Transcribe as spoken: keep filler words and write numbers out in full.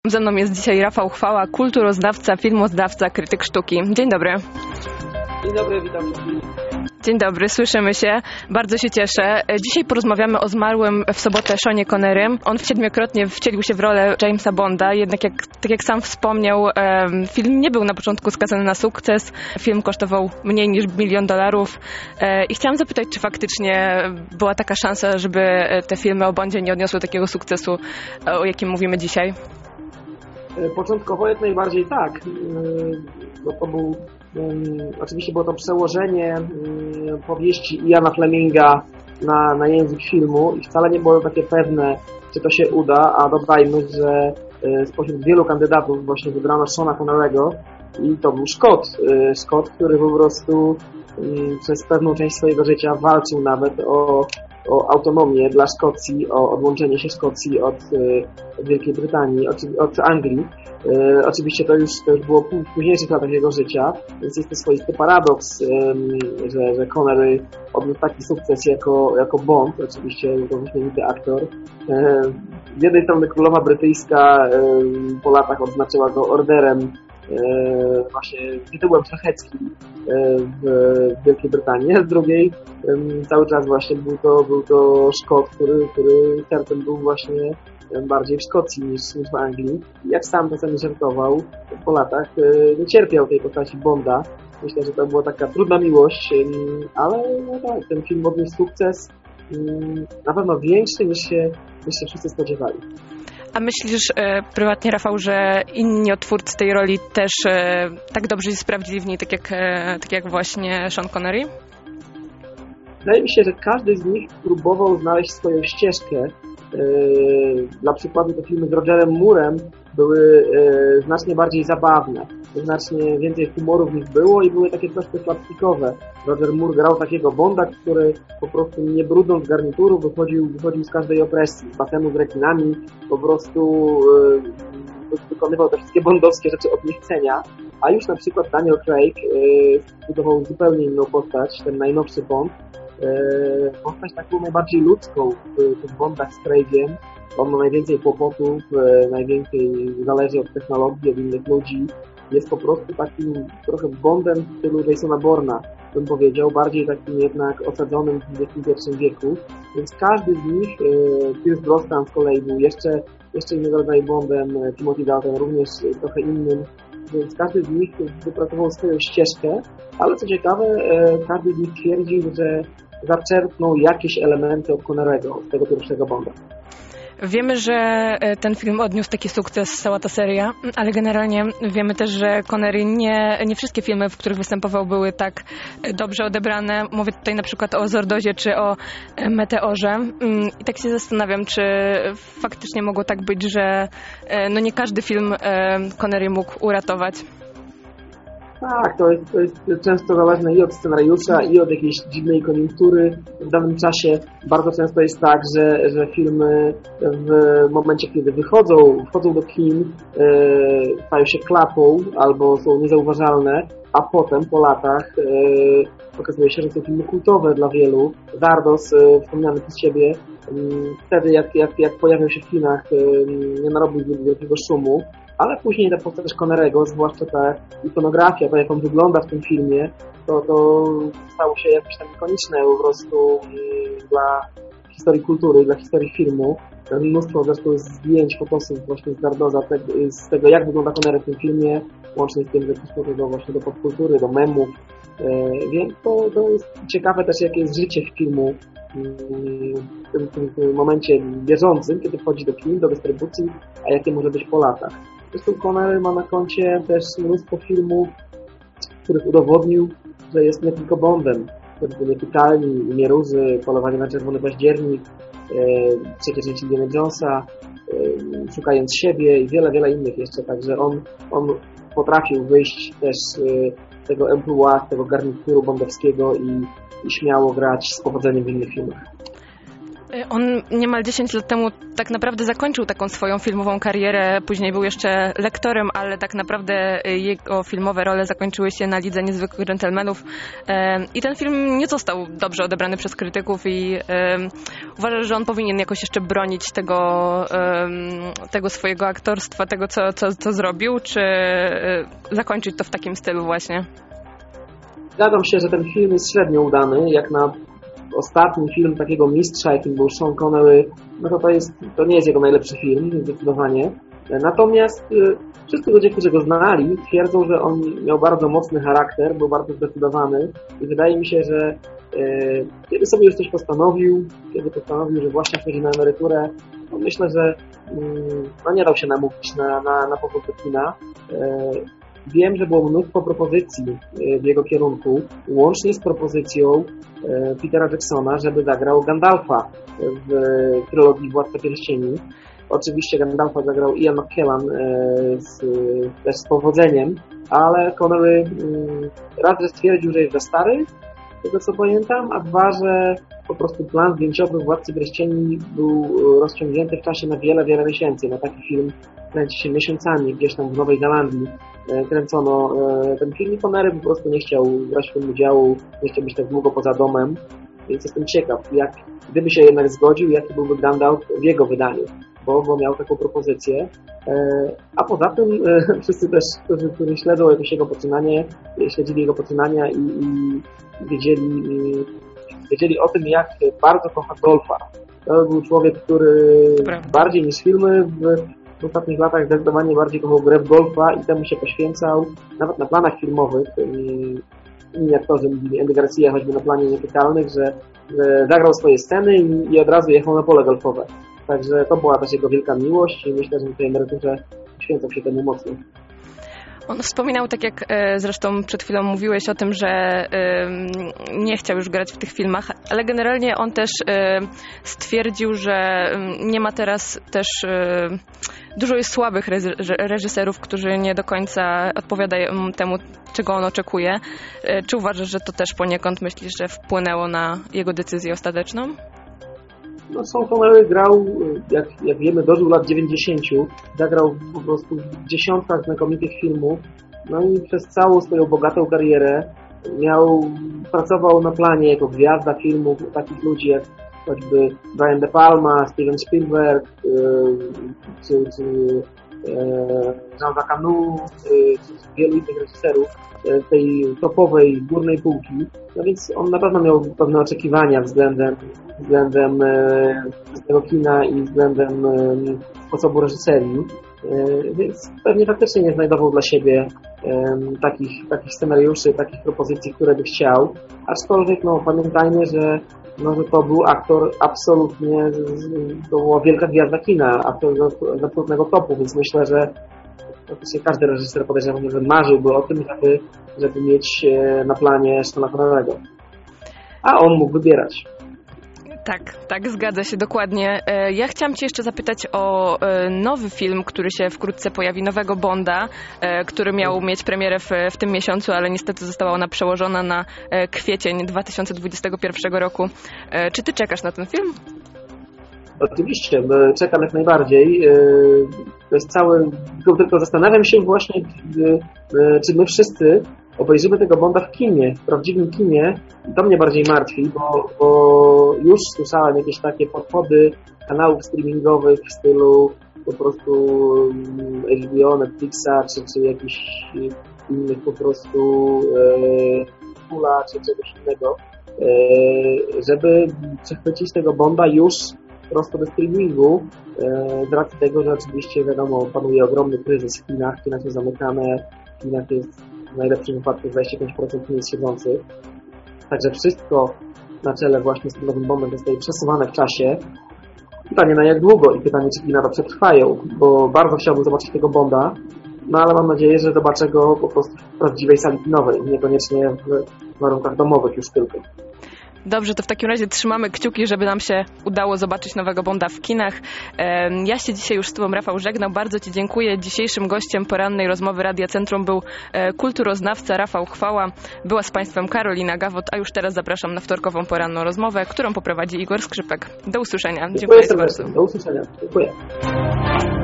Ze mną jest dzisiaj Rafał Chwała, kulturoznawca, filmoznawca, krytyk sztuki. Dzień dobry. Dzień dobry, witam wszystkich. Dzień dobry, słyszymy się. Bardzo się cieszę. Dzisiaj porozmawiamy o zmarłym w sobotę Seanie Connerym. On siedmiokrotnie wcielił się w rolę Jamesa Bonda, jednak jak, tak jak sam wspomniał, film nie był na początku skazany na sukces. Film kosztował mniej niż milion dolarów. I chciałam zapytać, czy faktycznie była taka szansa, żeby te filmy o Bondzie nie odniosły takiego sukcesu, o jakim mówimy dzisiaj? Początkowo jak najbardziej tak, bo to był, oczywiście było to przełożenie powieści Iana Fleminga na, na język filmu i wcale nie było takie pewne, czy to się uda, a dodajmy, że spośród wielu kandydatów właśnie wybrano Seana Connerego i to był Szkot, Szkot, który po prostu przez pewną część swojego życia walczył nawet o o autonomię dla Szkocji, o odłączenie się Szkocji od, od Wielkiej Brytanii, od, od Anglii. E, oczywiście to już, to już było w późniejszych latach jego życia, więc jest to swoisty paradoks, e, że, że Connery odniósł taki sukces jako, jako Bond, oczywiście to wyśmienity aktor. E, z jednej strony królowa brytyjska e, po latach odznaczyła go orderem właśnie tytułem szlacheckim w Wielkiej Brytanii, a z drugiej cały czas właśnie był to, był to Szkot, który, który sercem był właśnie bardziej w Szkocji niż, niż w Anglii. I jak sam czasami żartował, po latach nie cierpiał tej postaci Bonda. Myślę, że to była taka trudna miłość, ale no tak, ten film odniósł sukces na pewno większy niż się, niż się wszyscy spodziewali. A myślisz e, prywatnie, Rafał, że inni twórcy tej roli też e, tak dobrze się sprawdzili w niej, tak jak, e, tak jak właśnie Sean Connery? Wydaje mi się, że każdy z nich próbował znaleźć swoją ścieżkę. E, dla przykładu te filmy z Rogerem Moorem były e, znacznie bardziej zabawne. Znacznie więcej humoru w nich było i były takie troszkę slapstickowe. Roger Moore grał takiego Bonda, który po prostu nie brudząc garnituru wychodził, wychodził z każdej opresji, z basenu z rekinami, po prostu yy, wykonywał te wszystkie bondowskie rzeczy od niechcenia. A już na przykład Daniel Craig yy, zbudował zupełnie inną postać, ten najnowszy Bond. Yy, postać taką najbardziej ludzką w tych Bondach z Craigiem. On ma najwięcej kłopotów, yy, najwięcej zależy od technologii, od innych ludzi. Jest po prostu takim trochę Bondem w stylu Jasona Bourna, bym powiedział, bardziej takim jednak osadzonym w dwudziestym pierwszym wieku. Więc każdy z nich, Pierce Brosnan z kolei był jeszcze, jeszcze innego rodzaju Bondem, Timothy Dalton również trochę innym, więc każdy z nich wypracował swoją ścieżkę, ale co ciekawe, każdy z nich twierdził, że zaczerpnął jakieś elementy od Connerego, z tego pierwszego Bonda. Wiemy, że ten film odniósł taki sukces, cała ta seria, ale generalnie wiemy też, że Connery nie, nie wszystkie filmy, w których występował, były tak dobrze odebrane. Mówię tutaj na przykład o Zordozie czy o Meteorze. I tak się zastanawiam, czy faktycznie mogło tak być, że no nie każdy film Connery mógł uratować. Tak, to jest, to jest często zależne i od scenariusza, i od jakiejś dziwnej koniunktury w danym czasie. Bardzo często jest tak, że, że filmy w momencie, kiedy wychodzą, wchodzą do kin, e, stają się klapą albo są niezauważalne, a potem po latach e, okazuje się, że są filmy kultowe dla wielu. Zardos, e, wspomniany przez Ciebie, e, wtedy jak, jak, jak pojawił się w kinach, e, nie narobił wielkiego szumu. Ale później ta postać Connerego, zwłaszcza ta ikonografia, to jak on wygląda w tym filmie, to, to stało się jakieś tam ikoniczne po prostu dla historii kultury, dla historii filmu. Mnóstwo zresztą zdjęć, fotosów właśnie z Zardoza, z tego jak wygląda Connery w tym filmie, łącznie z tym, że przyszło do właśnie do popkultury, do memów. Więc to, to jest ciekawe też, jakie jest życie filmu w tym, w tym, w tym momencie bieżącym, kiedy wchodzi do kin, do dystrybucji, a jakie może być po latach. Zresztą Connery ma na koncie też mnóstwo filmów, w których udowodnił, że jest nie tylko Bondem. Nietykalni, Imię Róży, Polowanie na Czerwony Październik, e, Trzecie część Indiana Jonesa, e, Szukając siebie i wiele, wiele innych jeszcze. Także on, on potrafił wyjść też z tego emploi, z tego garnituru bondowskiego i, i śmiało grać z powodzeniem w innych filmach. On niemal dziesięć lat temu tak naprawdę zakończył taką swoją filmową karierę, później był jeszcze lektorem, ale tak naprawdę jego filmowe role zakończyły się na Lidze Niezwykłych Dżentelmenów i ten film nie został dobrze odebrany przez krytyków i uważam, że on powinien jakoś jeszcze bronić tego, tego swojego aktorstwa, tego co, co, co zrobił, czy zakończyć to w takim stylu właśnie. Zgadzam się, że ten film jest średnio udany, jak na ostatni film takiego mistrza, jakim był Sean Connery, no to to, jest, to nie jest jego najlepszy film, zdecydowanie. Natomiast y, wszyscy ludzie, którzy go znali, twierdzą, że on miał bardzo mocny charakter, był bardzo zdecydowany i wydaje mi się, że y, kiedy sobie już coś postanowił, kiedy postanowił, że właśnie wchodzi na emeryturę, to myślę, że y, no nie dał się namówić na, na, na powrót do kina. Y, Wiem, że było mnóstwo propozycji w jego kierunku, łącznie z propozycją Petera Jacksona, żeby zagrał Gandalfa w trylogii Władca Pierścieni. Oczywiście Gandalfa zagrał Ian McKellen z, też z powodzeniem, ale Connery raz, że stwierdził, że jest za stary, tego co pamiętam, a dwa, że po prostu plan zdjęciowy Władcy Pierścieni był rozciągnięty w czasie na wiele, wiele miesięcy. Na taki film kręci się miesiącami gdzieś tam w Nowej Zelandii. Kręcono ten film i Connery po prostu nie chciał brać w tym udziału, nie chciał być tak długo poza domem, więc jestem ciekaw, jak, gdyby się jednak zgodził, jaki byłby Gandalf w jego wydaniu, bo, bo miał taką propozycję. A poza tym wszyscy też, którzy, którzy śledzą jakieś jego poczynanie, śledzili jego poczynania i, i wiedzieli, i wiedzieli o tym, jak bardzo kocha golfa. To był człowiek, który bardziej niż filmy w w ostatnich latach zdecydowanie bardziej kochał grę w golfa i temu się poświęcał, nawet na planach filmowych. Inni aktorzy mówili, Andy Garcia choćby na planie Nietykalnych, że, że zagrał swoje sceny i, i od razu jechał na pole golfowe. Także to była też jego wielka miłość i myślę, że na tej emeryturze poświęcał się temu mocno. On wspominał, tak jak zresztą przed chwilą mówiłeś o tym, że nie chciał już grać w tych filmach, ale generalnie on też stwierdził, że nie ma teraz też... Dużo jest słabych reżyserów, którzy nie do końca odpowiadają temu, czego on oczekuje. Czy uważasz, że to też poniekąd myślisz, że wpłynęło na jego decyzję ostateczną? No, Sean Connery grał, jak, jak wiemy, dożył lat dziewięćdziesięciu. Zagrał po prostu w dziesiątkach znakomitych filmów. No i przez całą swoją bogatą karierę miał, pracował na planie jako gwiazda filmów takich ludzi jak choćby Brian De Palma, Steven Spielberg, yy, czy, czy yy, Jean-Jacques Hanu, yy, czy wielu innych reżyserów yy, tej topowej, górnej półki. No więc on na pewno miał pewne oczekiwania względem, względem yy, tego kina i względem yy, sposobu reżyserii. Yy, więc pewnie faktycznie nie znajdował dla siebie yy, takich, takich scenariuszy, takich propozycji, które by chciał. Aczkolwiek no, pamiętajmy, że No, że to był aktor absolutnie, to była wielka gwiazda kina, aktor z absolutnego topu, więc myślę, że praktycznie każdy reżyser, podejrzewam, że marzyłby o tym, żeby, żeby mieć na planie Seana Connery'ego. A on mógł wybierać. Tak, tak, zgadza się, dokładnie. Ja chciałam Cię jeszcze zapytać o nowy film, który się wkrótce pojawi, nowego Bonda, który miał mieć premierę w, w tym miesiącu, ale niestety została ona przełożona na kwiecień dwa tysiące dwudziestego pierwszego roku. Czy Ty czekasz na ten film? Oczywiście, czekam jak najbardziej. To jest cały... Tylko zastanawiam się właśnie, czy my wszyscy obejrzymy tego Bonda w kinie, w prawdziwym kinie. To mnie bardziej martwi, bo, bo już słyszałem jakieś takie podchody kanałów streamingowych w stylu po prostu H B O, Netflixa, czy, czy jakichś innych po prostu Hula, e, czy czegoś innego, e, żeby przechwycić tego Bonda już prosto do streamingu, e, z racji tego, że oczywiście wiadomo, panuje ogromny kryzys w Chinach, China są zamykane, w Chinach jest w najlepszym wypadku dwadzieścia pięć procent miejsc siedzących. Także wszystko na czele właśnie z tym nowym Bondem zostaje przesuwane w czasie. Pytanie na jak długo i pytanie, czy kina to przetrwają, bo bardzo chciałbym zobaczyć tego Bonda, no ale mam nadzieję, że zobaczę go po prostu w prawdziwej sali kinowej, niekoniecznie w warunkach domowych już tylko. Dobrze, to w takim razie trzymamy kciuki, żeby nam się udało zobaczyć nowego Bonda w kinach. Ja się dzisiaj już z Tobą, Rafał, żegnał. Bardzo Ci dziękuję. Dzisiejszym gościem porannej rozmowy Radia Centrum był kulturoznawca Rafał Chwała. Była z Państwem Karolina Gawot, a już teraz zapraszam na wtorkową poranną rozmowę, którą poprowadzi Igor Skrzypek. Do usłyszenia. Dziękuję, Dziękuję bardzo. Do usłyszenia. Dziękuję.